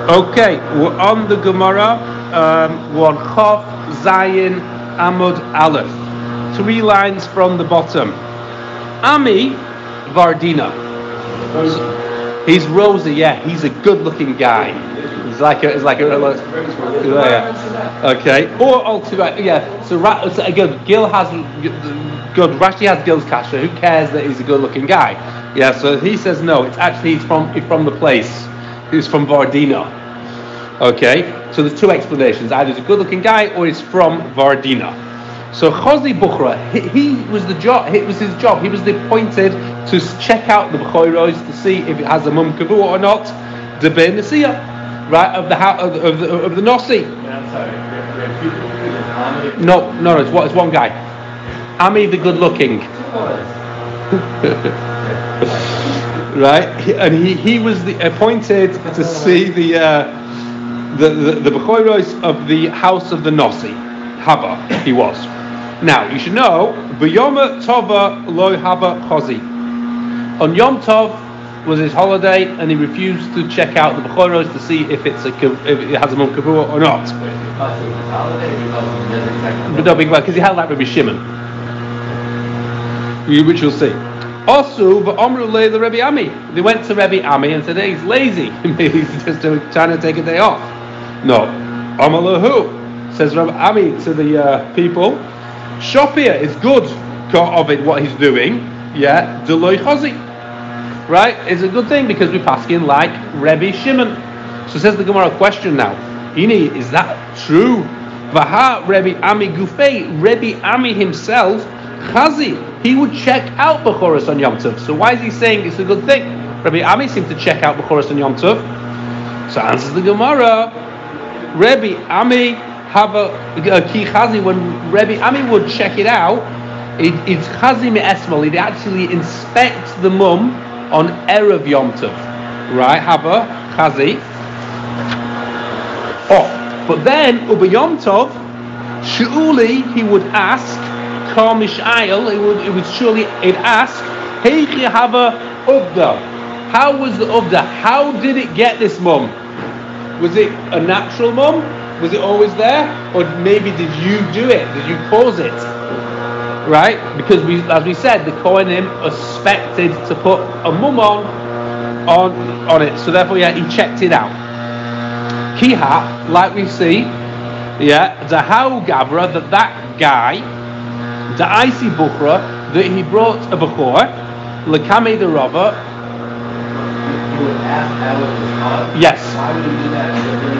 Okay, we're on the Gemara. We're on Chof Zayin Amud Aleph. 3 lines from the bottom. Ami Vardina. He's rosy, yeah. He's a good-looking guy. He's like a okay. Or altogether, yeah. So again, Gil has good. Rashi has Gil's kasha. Who cares that he's a good-looking guy? Yeah. So he says no. It's actually he's from the place. He's from Vardina. Okay. So there's 2 explanations. Either he's a good-looking guy or he's from Vardina. So Chozi Bukhra, he was the job. It was his job. He was appointed to check out the B'choros to see if it has a mum kavua or not. The Ben Nasiya, right, of the Nossi. No, it's one guy. Ami the good-looking. Right, and he was appointed to see the B'choros of the house of the Nossi. Haba, he was. Now, you should know, B'yom Tova lo haba chozi. On Yom Tov was his holiday, and he refused to check out the B'choros to see if it has a mum kavua or not. But no, because he had like Rabbi Shimon, which you'll see. Also, V'omru le the Rabbi Ami. They went to Rabbi Ami and said, hey, he's lazy. He's just trying to take a day off. No. Amalahu. Says Rabbi Ami to the people, Shofia is good of it, what he's doing. Yeah, Deloy Chozi. Right? It's a good thing because we pass in like Rabbi Shimon. So says the Gemara question now. Ini, is that true? Vaha Rabbi Ami Gufei, Rabbi Ami himself, Chazi, he would check out B'choros on Yom Tov. So why is he saying it's a good thing? Rabbi Ami seemed to check out B'choros on Yom Tov. So answers the Gemara, Rabbi Ami have a ki chazi. When Rabbi Ami would check it out, it's chazi me'esmol. He'd actually inspect the mum on erev Yom Tov, right? Have a chazi. Oh, but then uba Yom Tov, shu'uli he would ask kol mishayil. It would surely ask, heichi have a uvda. How was the uvda? How did it get this mum? Was it a natural mum? Was it always there? Or maybe did you do it? Did you cause it? Right? Because as we said, the Kohanim expected to put a mum on it. So therefore, yeah, he checked it out. Kiha, like we see, yeah, the Hau Gabra, that guy, the Isi Bukhra, that he brought a Bukhor, Lekame the robber. You would ask how it was caught? Yes. Why would you do that?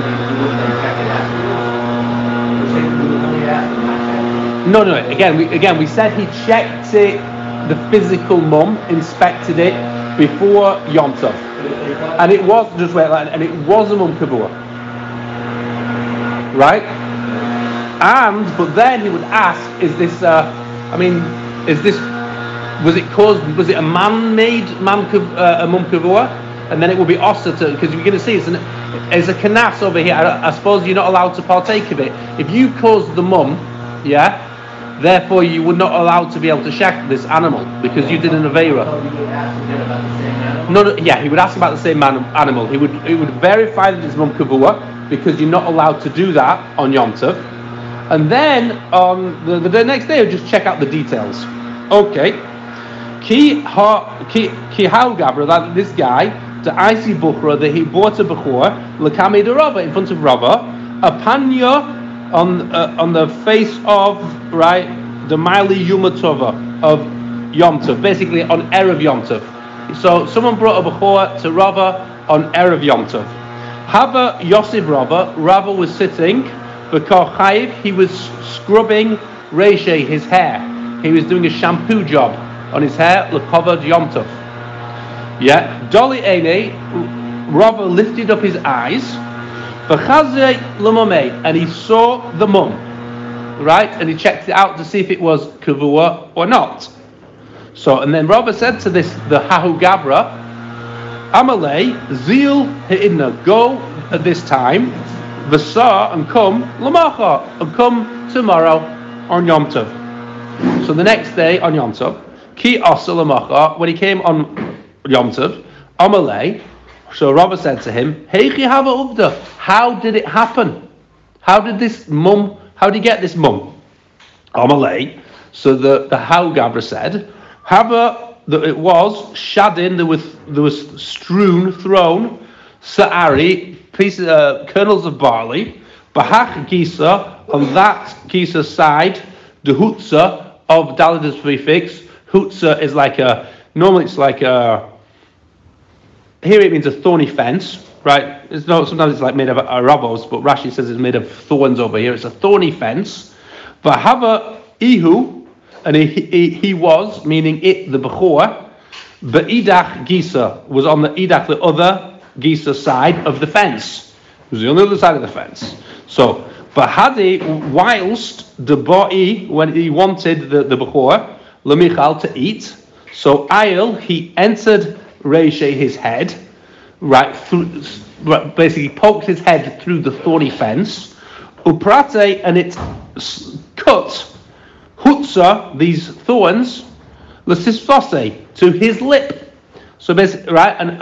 No. Again, we said he checked it, the physical mum, inspected it before Yom Tov, and it was just and it was a mum kavua, right? But then he would ask, was it a man-made a mum kavua? And then it will be also because you're going to see it's a kanas over here. I suppose you're not allowed to partake of it. If you caused the mum, yeah, therefore you would not allowed to be able to shak this animal because you did an aveira. No, yeah, he would ask about the same animal. He would verify that it's mum kavua because you're not allowed to do that on Yom Tov. And then on the next day, he'll just check out the details. Okay. Ki hau gabra, that this guy, the Isi Bukhra, that he bought a Bukhor, Lekame de Rava, in front of Rava, a panya on the face of, right, the Maili Yumatova of Yom Tov, basically on Erev Yom Tov. So someone brought a Bukhor to Rava on Erev Yom Tov. Hava Yosef Rava was sitting, B'kar Chayiv, he was scrubbing Reishe, his hair. He was doing a shampoo job on his hair, covered Yom Tov. Yeah, Doli Eine, Rava lifted up his eyes, and he saw the mum, right? And he checked it out to see if it was kavua or not. So, and then Rava said to the Hahu Gabra, Amalei, Zil Ha'idna, go at this time, Vasa, and come, Lamacha, and come tomorrow on Yom Tov. So the next day on Yom Tov, Ki Asa Lamacha, when he came on Yom Tov, Amalei, So Rabba said to him, Heichi hava uvda. How did it happen? How did he get this mum? Amalei. So the How Gabra said, Hava, that it was shadin, there was thrown, sa'ari, pieces, kernels of barley, bahach gisa, on that gisa side, the hutza of Dalidus prefix. Hutza is normally it's like here it means a thorny fence, right? Sometimes it's like made of arabos, but Rashi says it's made of thorns over here. It's a thorny fence. Vahava ihu, and he was, meaning it, the Bechor, Be'idach Gisa, was on the Idach, the other Gisa side of the fence. It was on the other side of the fence. So, Bahadi, whilst the Ba'i, when he wanted the Bechor, Lamichal, to eat, so Ayel, he entered Reishe, his head, basically poked his head through the thorny fence, Uprate, and it cut Hutza, these thorns, Lasisfose, to his lip. So basically, and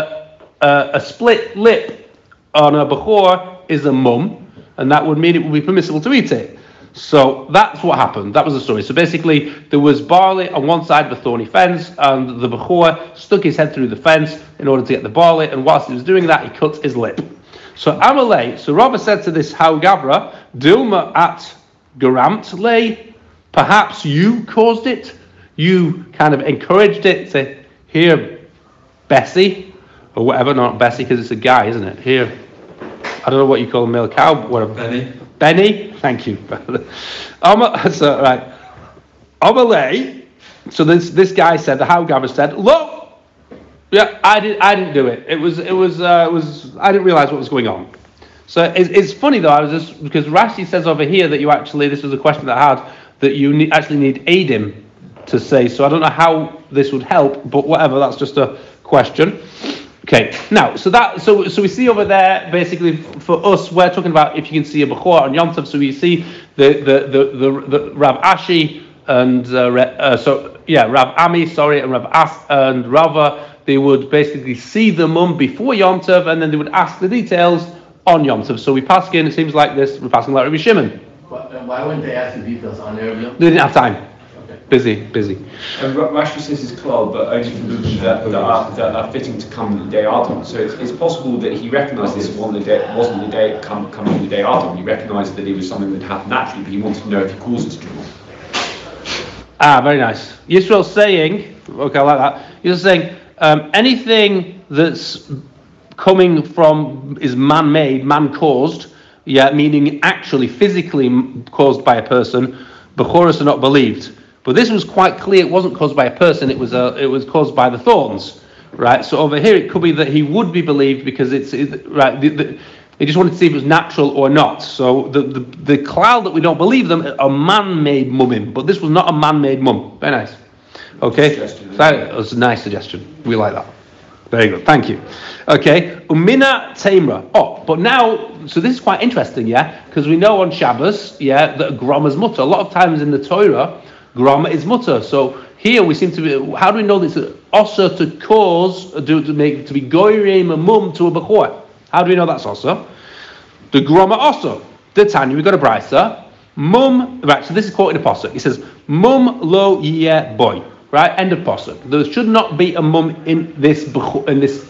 a split lip on a Bechor is a mum, and that would mean it would be permissible to eat it. So that's what happened. That was the story. So basically, there was barley on one side of the thorny fence, and the Bechor stuck his head through the fence in order to get the barley, and whilst he was doing that, he cut his lip. So Amalei, so Rabba said to this How Gabra, Dilma at Garamt lay, perhaps you caused it, you kind of encouraged it, say, here, Bessie, or whatever, not Bessie, because it's a guy, isn't it? Here, I don't know what you call a male cow, whatever. Benny, thank you. So, right. Amalei, so this guy said, the How Gabra said, look, yeah, I didn't do it. It was. I didn't realize what was going on. So it's funny though. Because Rashi says over here that you actually. This was a question that I had that you actually need Adim to say. So I don't know how this would help, but whatever. That's just a question. Okay. Now, so we see over there basically for us we're talking about if you can see a Bechor on Yom Tov. So we see the Rav Ashi and Rav Ami, and Rav As and Rava. They would basically see the mum before Yom Tov, and then they would ask the details on Yom Tov. So we pass in, it seems like this, we're passing like Rabbi Shimon. Why wouldn't they ask the details on their Yom Tov? They didn't have time. Okay. Busy. And Rashi says it's klal, but only for movements that are fitting to come the day Adam. So it's possible that he recognised this wasn't the day coming the day Adam. He recognised that it was something that happened naturally, but he wanted to know if he caused it to do more. Very nice. Yisrael's saying, okay, I like that. Yisrael's saying, anything that's coming from is man-made, man-caused, meaning actually physically caused by a person, Bechoros are not believed. But this was quite clear; it wasn't caused by a person; it was caused by the thorns, right? So over here, it could be that he would be believed because right. They just wanted to see if it was natural or not. So the cloud that we don't believe them are man-made mumim, but this was not a man-made mum. Very nice. Okay, that was a nice suggestion. We like that. Very good. Thank you. Okay, Umina Tamra. But now, so this is quite interesting, because we know on Shabbos, that Grama is mutter. A lot of times in the Torah, Grama is mutter. So here we seem to be. How do we know this? Also to cause to be goyim a mum to a bechor. How do we know that's also? The Grama also. The Tanya, we've got a brisa. Mum. Right. So this is quoted in a pasuk. It says, "Mum lo yeh boy." Right, end of pasuk. There should not be a mum in this korban,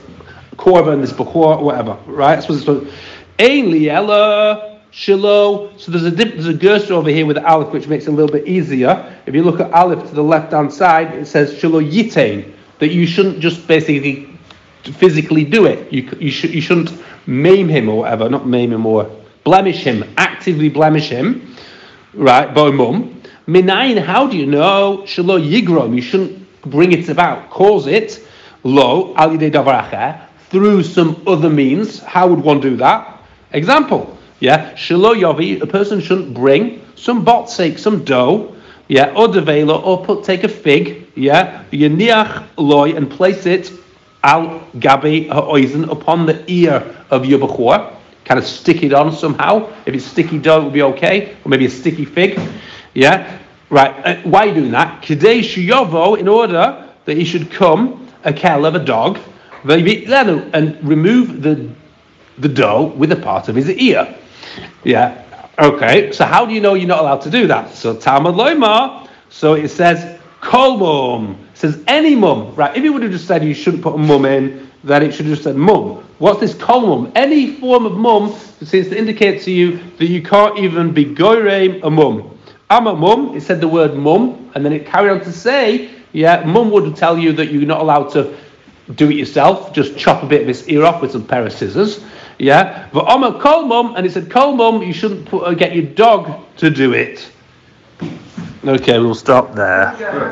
in this bechor, whatever. Right, that's what it's called. Ein liela shilo. So there's a gersa over here with the aleph, which makes it a little bit easier. If you look at aleph to the left hand side, it says shilo yitain, that you shouldn't just basically physically do it. You shouldn't maim him or whatever, not maim him or blemish him, actively blemish him. Right, bo mum. Minayin, how do you know? Shelo yigrom, you shouldn't bring it about, cause it. Lo, al yidei davar acher, through some other means. How would one do that? Example, Shelo yovi, a person shouldn't bring some botsek, some dough, or devela, or take a fig, yeniach loy, and place it al gabi ha'oizen, upon the ear of your bechor, kind of stick it on somehow. If it's sticky dough, it would be okay, or maybe a sticky fig. Right. Why are you doing that? Kadei shiyovo, in order that he should come, a kel of a dog, and remove the dough with a part of his ear. Yeah. Okay. So how do you know you're not allowed to do that? So Talmud Loimar. So it says kol mum. It says any mum. Right. If you would have just said you shouldn't put a mum in, then it should have just said mum. What's this kol mum? Any form of mum seems to indicate to you that you can't even be goyreim a mum. I'm a mum. It said the word mum, and then it carried on to say, yeah, mum would tell you that you're not allowed to do it yourself. Just chop a bit of his ear off with some pair of scissors. Yeah, but I'm a kol mum, and it said kol mum. You shouldn't get your dog to do it. Okay, we'll stop there.